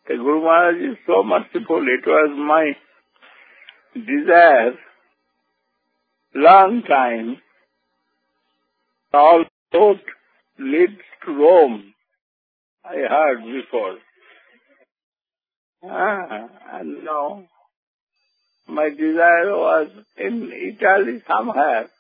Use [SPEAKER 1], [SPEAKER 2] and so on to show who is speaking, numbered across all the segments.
[SPEAKER 1] The Guru Maharaj is so merciful. It was my desire, long time, all road leads to Rome, I heard before. And now, my desire was in Italy somewhere,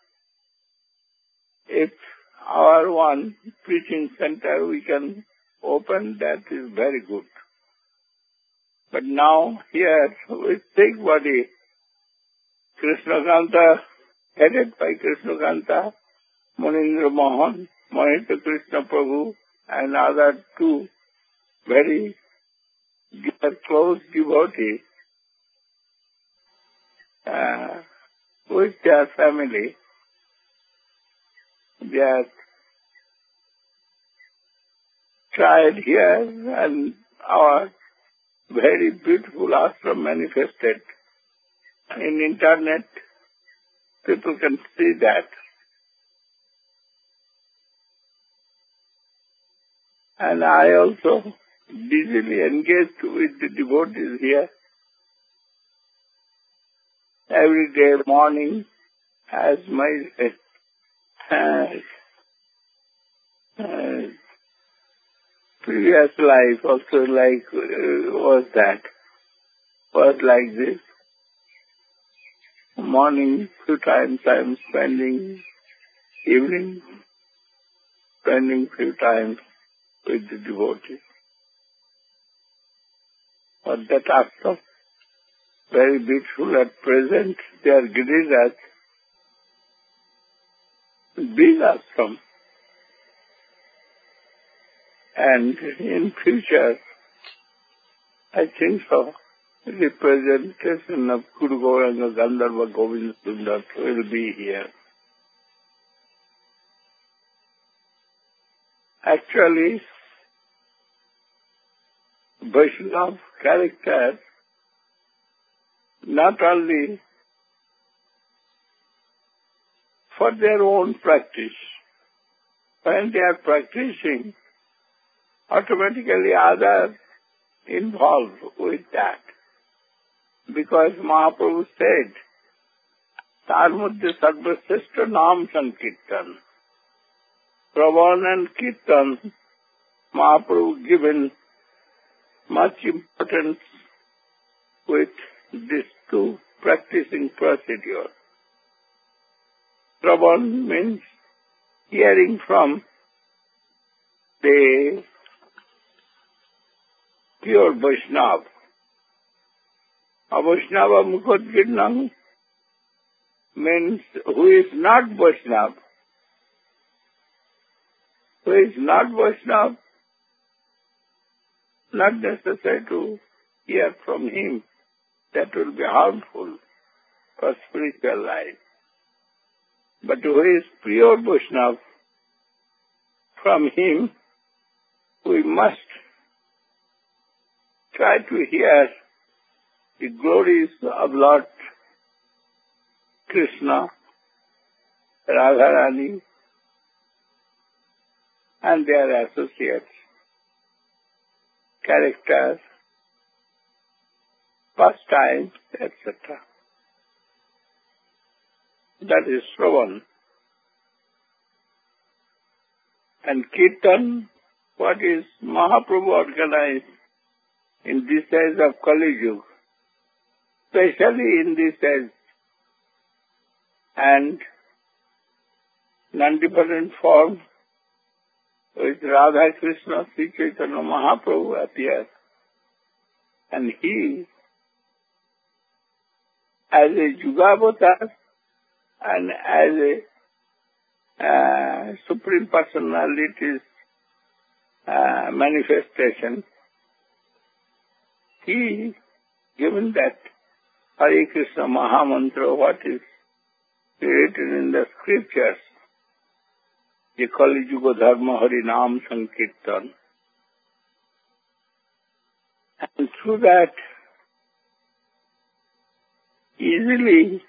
[SPEAKER 1] if our one preaching center we can open, that is very good. But now here with thick body, Krishnakanta, headed by Krishnakanta, Munindra Mohan, Mahita Krishna Prabhu, and other two very close devotees, with their family, they are tried here, and our very beautiful ashram manifested. In internet, people can see that. And I also busily engaged with the devotees here. Every day morning, as my previous life also was like this. Morning, few times I am spending, evening, spending few times with the devotees. But that ashram, very beautiful at present, they are Giriraj, big ashram. And in future, I think so, representation of Guru Gauranga Gandharva Govinda Sundar will be here. Actually, Vaishnava character, not only for their own practice, when they are practicing, automatically others involved with that. Because Mahaprabhu said, Tar Madhya Sarvashrestha Nam Sankirtan. Shravan and Kirtan, Mahaprabhu given much importance with these two practicing procedures. Shravan means hearing from the pure Vaishnava. A Vaishnava Mukhodgirnam means who is not Vaishnava. Who is not Vaishnava, not necessary to hear from him. That will be harmful for spiritual life. But who is pure Vaishnava, from him we must try to hear the glories of Lord Krishna, Radharani, and their associates, characters, pastimes, etc. That is Shravan. And Kirtan, what is Mahaprabhu organized in this age of Kali Yuga, especially in this age, and non-different form with Radha Krishna, Sri Chaitanya Mahaprabhu appears. And he, as a Yugavatar and as a Supreme Personality's manifestation, he given that Hare Krishna Mahamantra, what is written in the scriptures, the Kali Yuga Dharma Hari Nam Sankirtan. And through that, easily,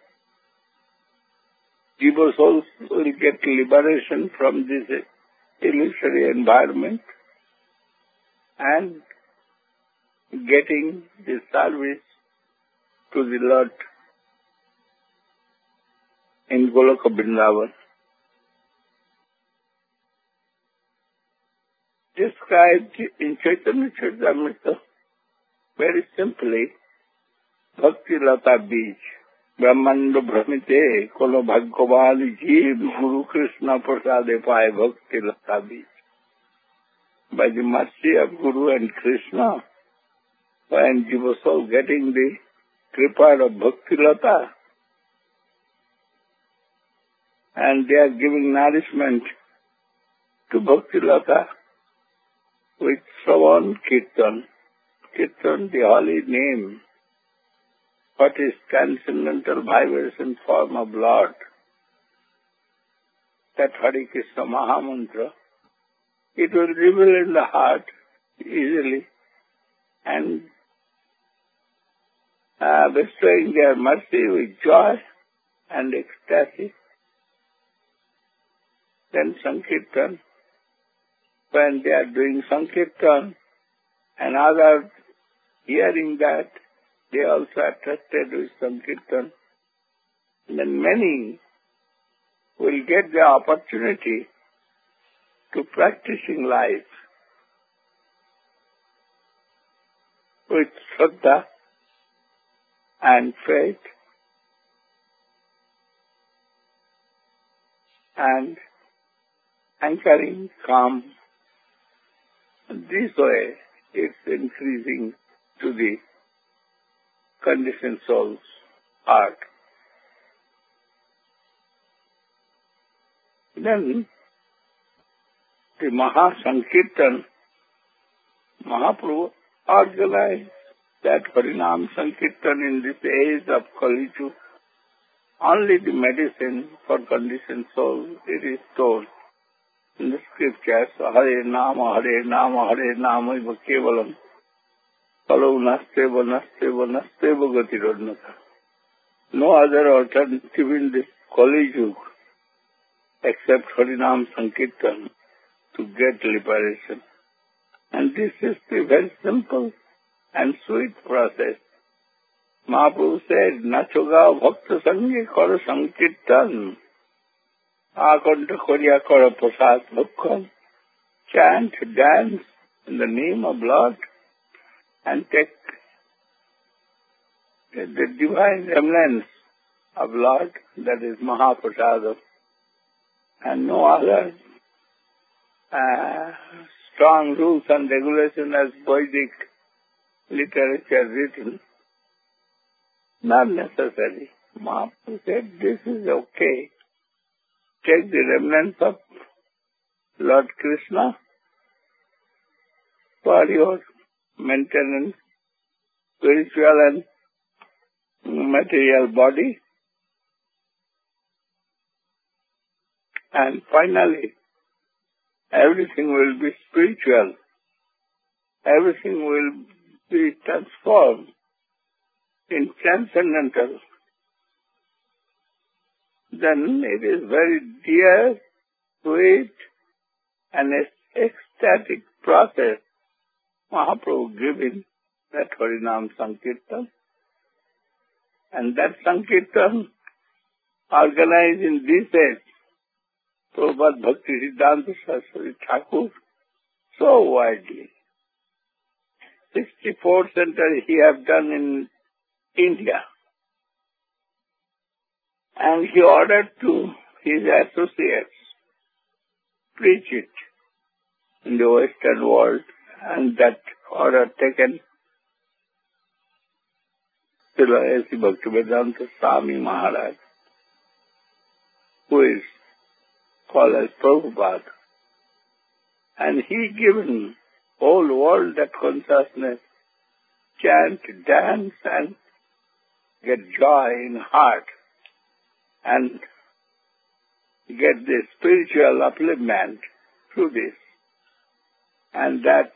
[SPEAKER 1] jiva souls will get liberation from this illusory environment and getting the service to the Lord in Goloka Vrindavan. Described in Chaitanya Charitamrita very simply, Bhakti Lata Bij, Brahmanda Brahmite, Kono Bhagavani Jeev, Guru Krishna Prasade Pai Bhakti Lata Bij. By the mercy of Guru and Krishna, when Jiva soul getting the kripa of Bhakti Lata, and they are giving nourishment to Bhakti Lata with Shravan Kirtan. Kirtan, the holy name, what is transcendental vibration form of Lord, that Hare Krishna Mahamantra, it will reveal in the heart easily and bestowing their mercy with joy and ecstasy. Then Sankirtan, when they are doing Sankirtan and others hearing that, they also attracted with Sankirtan. Then many will get the opportunity to practicing life with Shraddha and faith and anchoring calm. This way it's increasing to the conditioned soul's heart. Then the Maha Sankirtan, Mahaprabhu organized that Harinam Sankirtan in this age of Kali Yuga. Only the medicine for conditioned soul, it is told in the scriptures, Hare Nama, Hare Nama, Hare Nama, Iva Kevalam, Palau Nasteva, Nasteva, Nasteva Gatirodnata. No other alternative in this Kali Yuga except Harinam Sankirtan to get liberation. And this is the very simple and sweet process. Mahaprabhu said, Nachoga Bhakta Sangi Kara Sankirtan. Akanta Koriya Kara Prasad Bhakkan. Chant, dance in the name of Lord and take the divine remnants of Lord, that is Mahaprasada, and no other strong rules and regulations as Vedic literature written. Not necessary. Mahaprabhu said, this is okay. Take the remnants of Lord Krishna for your maintenance, spiritual and material body. And finally, everything will be spiritual. Everything will be transformed in transcendental. Then it is very dear, sweet, and ecstatic process Mahaprabhu giving that Harinam Sankirtan. And that Sankirtan organized in this age, Prabhupada Bhakti Siddhanta Saraswati Thakur, so widely. 64 centers he have done in India. And he ordered to his associates, preach it in the Western world, and that order taken Srila A.C. Bhaktivedanta Swami Maharaj, who is called as Prabhupada. And he given whole world that consciousness, chant, dance, and get joy in heart, and get the spiritual upliftment through this. And that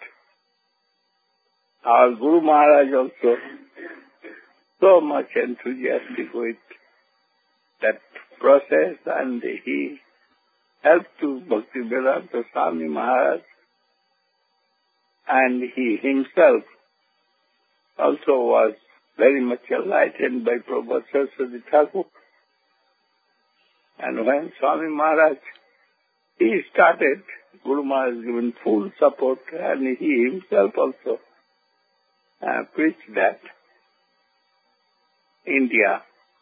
[SPEAKER 1] our Guru Maharaj also so much enthusiastic with that process, and he helped to Bhaktivedanta Swami Maharaj, and he himself also was very much enlightened by Prabhupada Saraswati Thakur. And when Swami Maharaj, he started, Guru Maharaj given full support, and he himself also preached that India,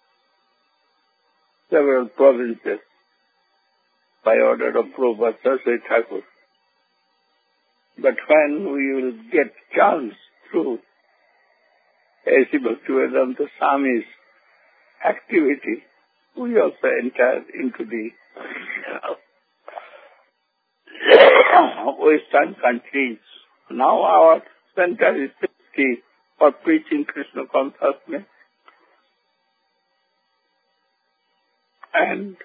[SPEAKER 1] several provinces, by order of Prabhupada Saraswati Thakur. But when we will get chance through A.C. Bhaktivedanta Swami's activity, we also enter into the Western countries. Now our center is 50 for preaching Krishna consciousness. And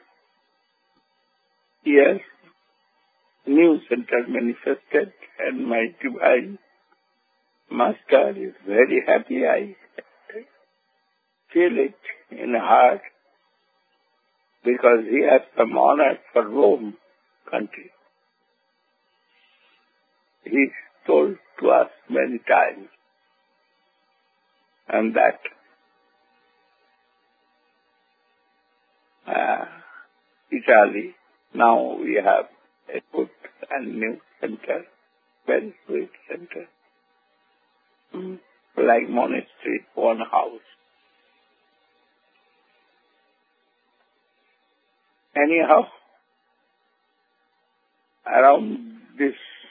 [SPEAKER 1] yes, new center manifested, and my divine master is very happy. I feel it in heart, because he has some honor for Rome country. He told to us many times, and that Italy, now we have a good and new center, very sweet center, like monastery, one house. Anyhow, around this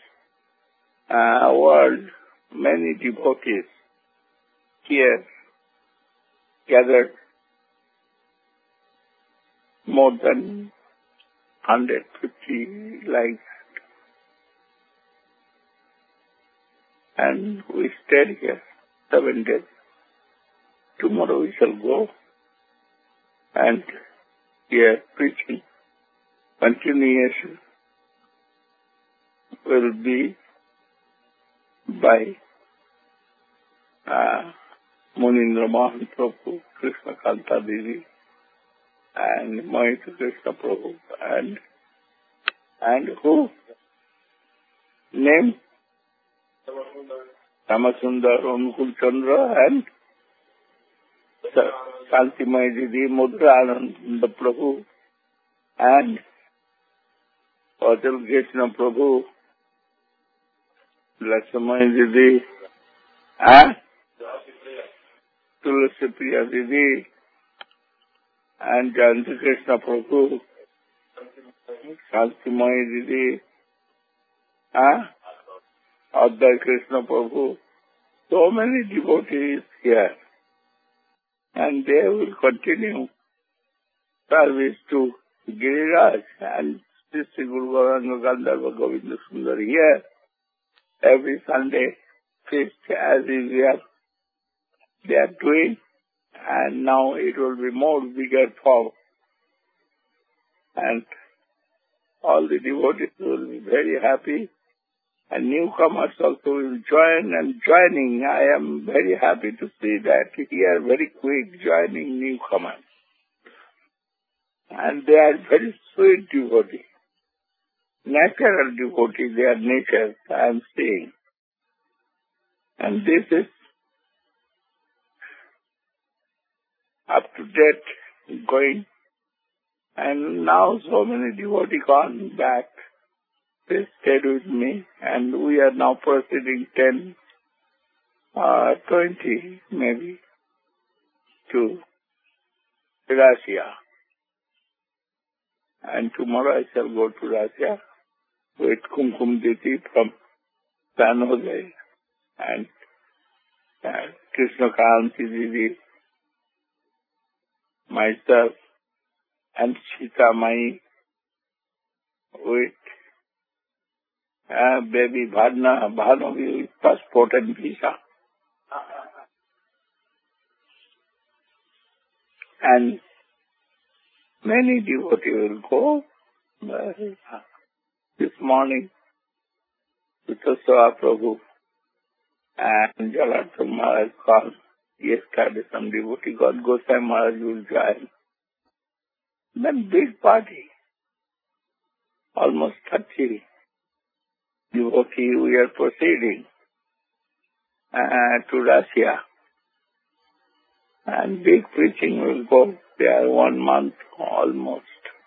[SPEAKER 1] world, many devotees here gathered, more than 150 like that. And we stayed here 7 days. Tomorrow we shall go, and here preaching continuation will be by Munindra Mohan Prabhu, Krishna Kanta Devi, and Mahita Krishna Prabhu, and who? Name? Ramasundar, Anukul Chandra, and Shantimay Didi, Mudra Ananda Prabhu, and Atal Krishna Prabhu, Lakshmay Didi, and Tulasi Priya Didi, and Janti Krishna Prabhu, Shantimay Didi, Advait Krishna Prabhu. So many devotees here. And they will continue service to Giriraj and Sri Guru Gauranga Gandharva Govinda Sundar here. Every Sunday feast as usual they are doing, and now it will be more bigger form. And all the devotees will be very happy, and newcomers also will join, and joining, I am very happy to see that here very quick joining newcomers. And they are very sweet devotees. Natural devotees, their nature, I am seeing. And this is up to date going. And now so many devotees gone back. They stayed with me, and we are now proceeding 10, 20 maybe to Russia. And tomorrow I shall go to Russia with Kumkum Diti from San Jose, and Krishna Kanti Didi, myself, and Sita Mai with baby Bhanu with passport and visa. And many devotees will go. This morning, Vitaswa Prabhu and Jalandhar Maharaj called. Yesterday some devotee got Gosai Maharaj will join. Then big party, almost 30 devotees we are proceeding. to Russia. And big preaching will go there 1 month almost.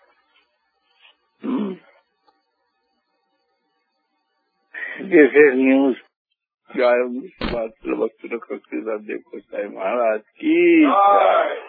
[SPEAKER 1] This is news. Jai Bhakti Bhakti Bhakti Bhakti Bhakti Bhakti Maharaj ki Jai.